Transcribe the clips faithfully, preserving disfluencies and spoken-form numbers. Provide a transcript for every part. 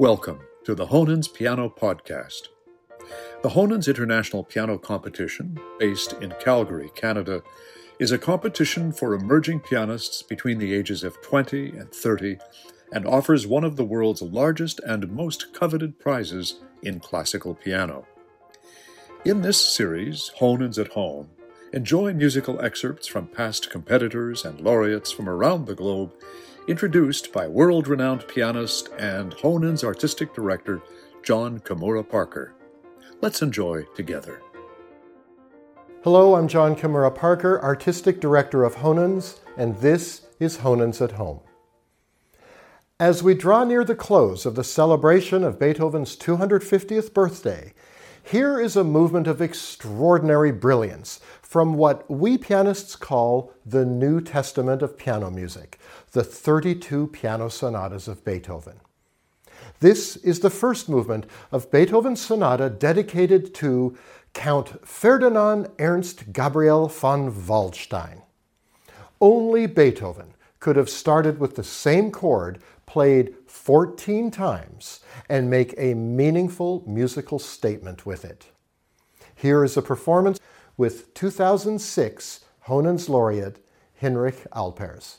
Welcome to the Honens Piano Podcast. The Honens International Piano Competition, based in Calgary, Canada, is a competition for emerging pianists between the ages of twenty and thirty and offers one of the world's largest and most coveted prizes in classical piano. In this series, Honens at Home, enjoy musical excerpts from past competitors and laureates from around the globe, introduced by world-renowned pianist and Honens artistic director John Kimura Parker. Let's enjoy together. Hello, I'm John Kimura Parker, artistic director of Honens, and this is Honens at Home. As we draw near the close of the celebration of Beethoven's two hundred fiftieth birthday, here is a movement of extraordinary brilliance from what we pianists call the New Testament of piano music, the thirty-two piano sonatas of Beethoven. This is the first movement of Beethoven's sonata dedicated to Count Ferdinand Ernst Gabriel von Waldstein. Only Beethoven could have started with the same chord played fourteen times and make a meaningful musical statement with it. Here is a performance with two thousand six Honens laureate Hinrich Alpers.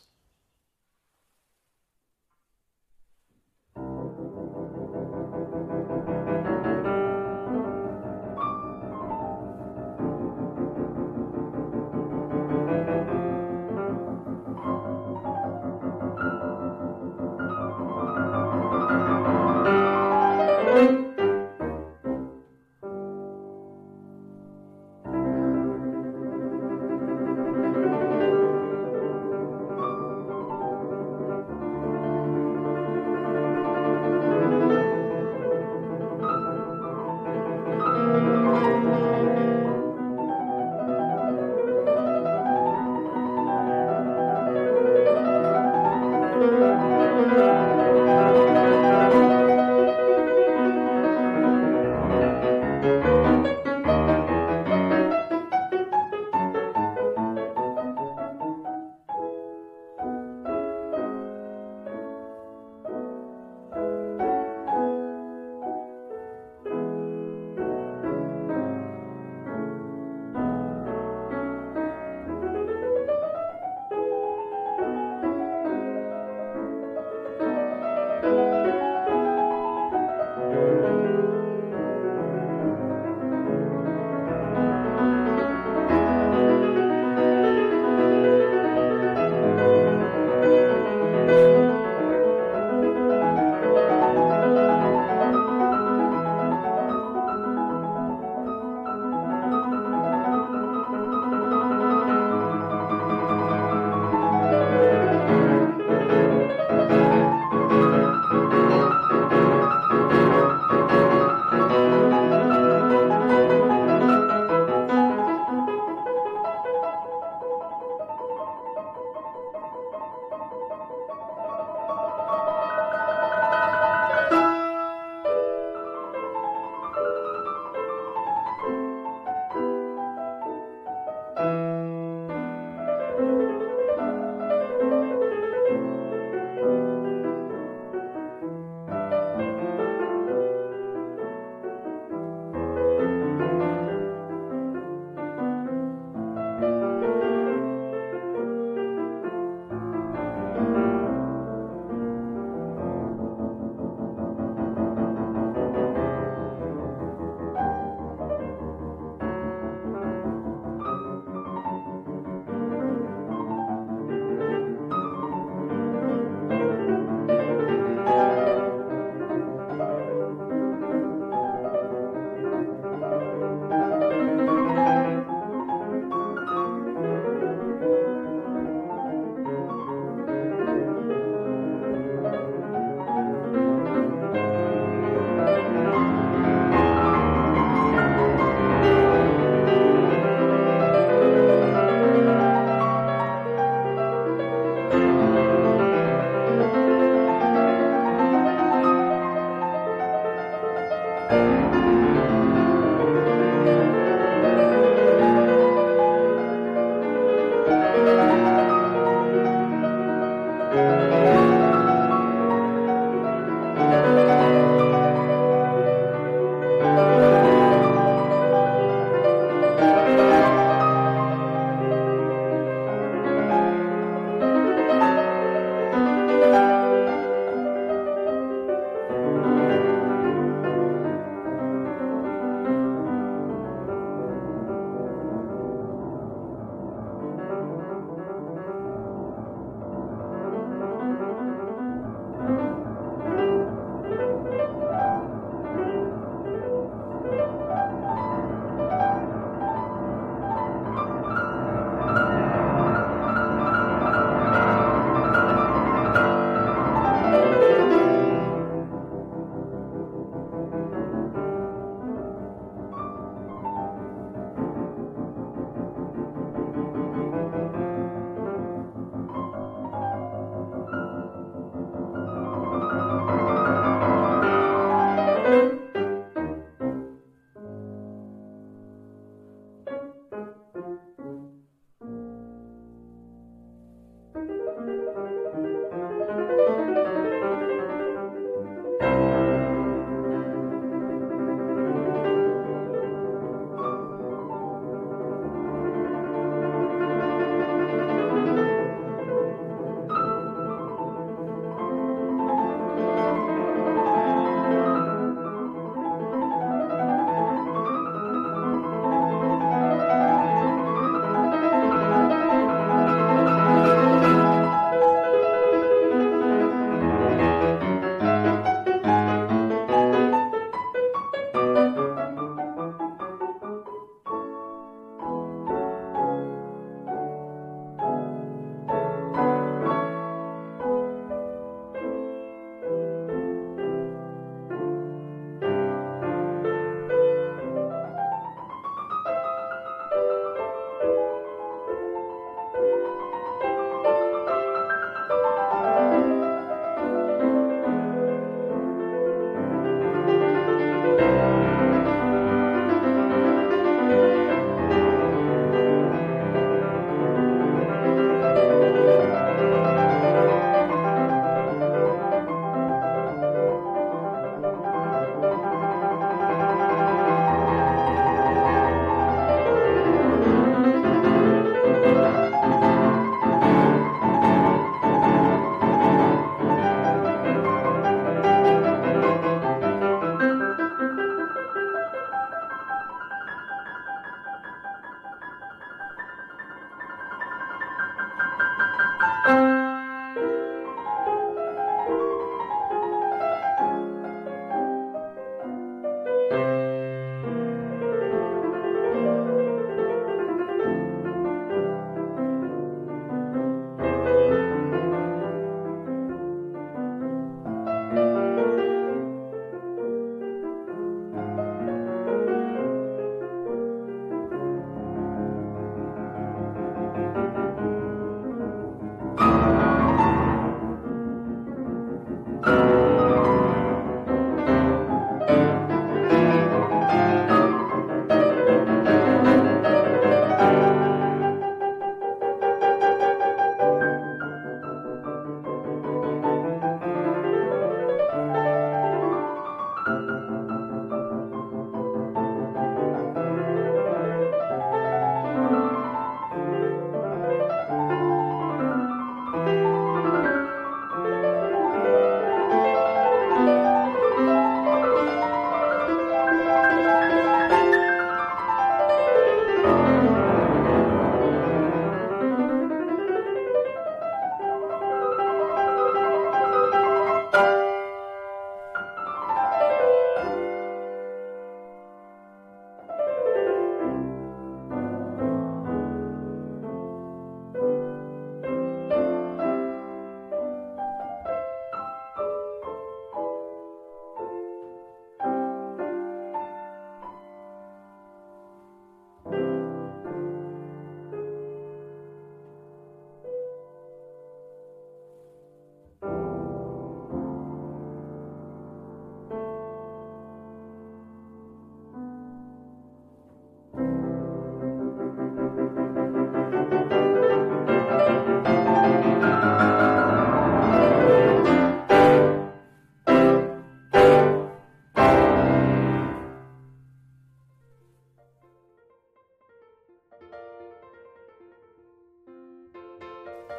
Thank you.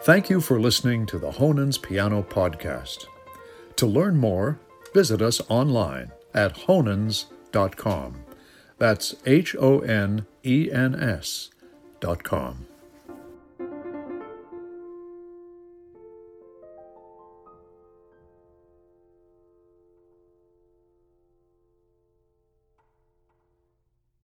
Thank you for listening to the Honens Piano Podcast. To learn more, visit us online at honens dot com. That's H O N E N S dot com.